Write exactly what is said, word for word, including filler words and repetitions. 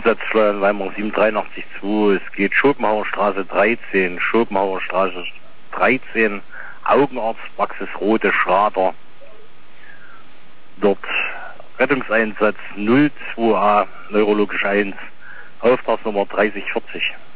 Umsatzsteuer in Weimar sieben drei acht zwei. Es geht Schopenhauerstraße dreizehn, Schopenhauerstraße dreizehn, Augenarztpraxis Rote Schrader. Dort Rettungseinsatz null zwei A, neurologisch eins, Auftragsnummer dreißig vierzig.